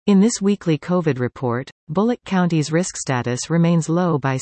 In this weekly COVID report, Bullock County's risk status remains low by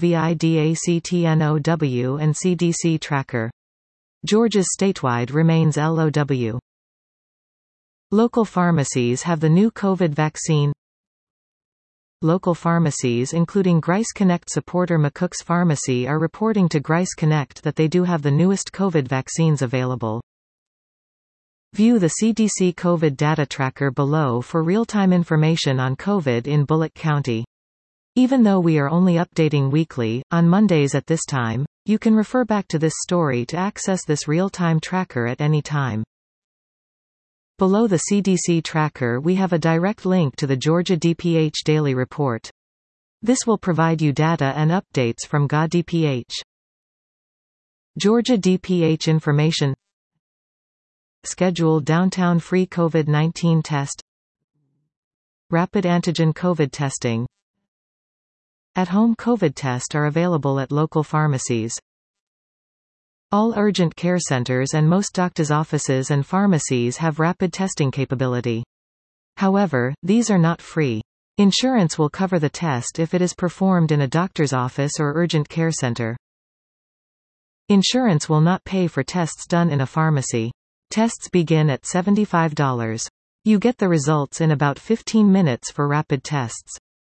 COVID-19 and CDC tracker. Georgia's statewide remains LOW. Local pharmacies have the new COVID vaccine. Local pharmacies including Grice Connect supporter McCook's Pharmacy are reporting to Grice Connect that they do have the newest COVID vaccines available. View the CDC COVID data tracker below for real-time information on COVID in Bullock County. Even though we are only updating weekly, on Mondays at this time, you can refer back to this story to access this real-time tracker at any time. Below the CDC tracker we have a direct link to the Georgia DPH Daily Report. This will provide you data and updates from GA-DPH. Georgia DPH information. Scheduled downtown free COVID-19 test. Rapid antigen COVID testing. At-home COVID test are available at local pharmacies. All urgent care centers and most doctors' offices and pharmacies have rapid testing capability. However, these are not free. Insurance will cover the test if it is performed in a doctor's office or urgent care center. Insurance will not pay for tests done in a pharmacy. Tests begin at $75. You get the results in about 15 minutes for rapid tests.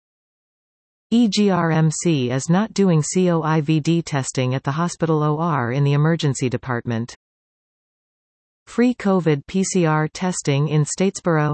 EGRMC is not doing COVID testing at the hospital OR in the emergency department. Free COVID PCR testing in Statesboro.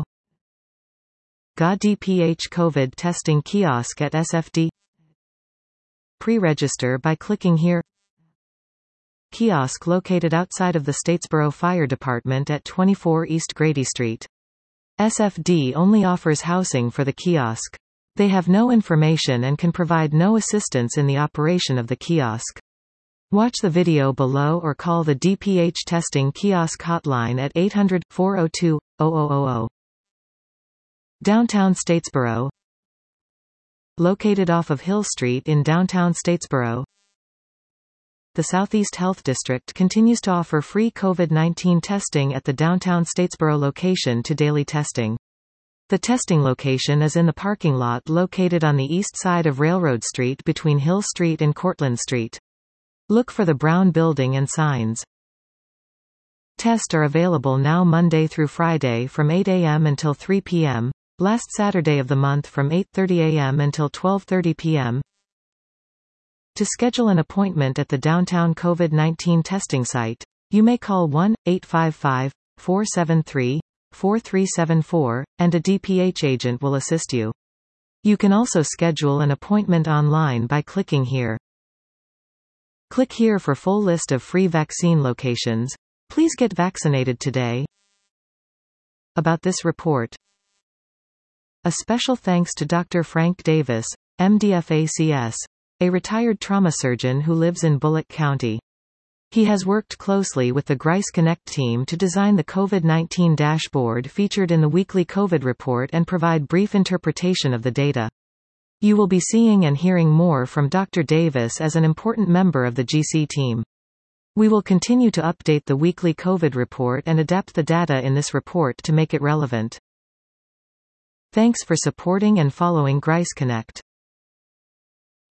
GA-DPH COVID testing kiosk at SFD. Pre-register by clicking here. Kiosk located outside of the Statesboro Fire Department at 24 East Grady Street. SFD only offers housing for the kiosk. They have no information and can provide no assistance in the operation of the kiosk. Watch the video below or call the DPH testing kiosk hotline at 800-402-0000. Downtown Statesboro. Located off of Hill Street in downtown Statesboro. The Southeast Health District continues to offer free COVID-19 testing at the downtown Statesboro location to daily testing. The testing location is in the parking lot located on the east side of Railroad Street between Hill Street and Cortlandt Street. Look for the brown building and signs. Tests are available now Monday through Friday from 8 a.m. until 3 p.m., last Saturday of the month from 8:30 a.m. until 12:30 p.m. To schedule an appointment at the downtown COVID-19 testing site, you may call 1-855-473-4374, and a DPH agent will assist you. You can also schedule an appointment online by clicking here. Click here for full list of free vaccine locations. Please get vaccinated today. About this report. A special thanks to Dr. Frank Davis, MD-FACS, a retired trauma surgeon who lives in Bullock County. He has worked closely with the Grice Connect team to design the COVID-19 dashboard featured in the weekly COVID report and provide brief interpretation of the data. You will be seeing and hearing more from Dr. Davis as an important member of the GC team. We will continue to update the weekly COVID report and adapt the data in this report to make it relevant. Thanks for supporting and following Grice Connect.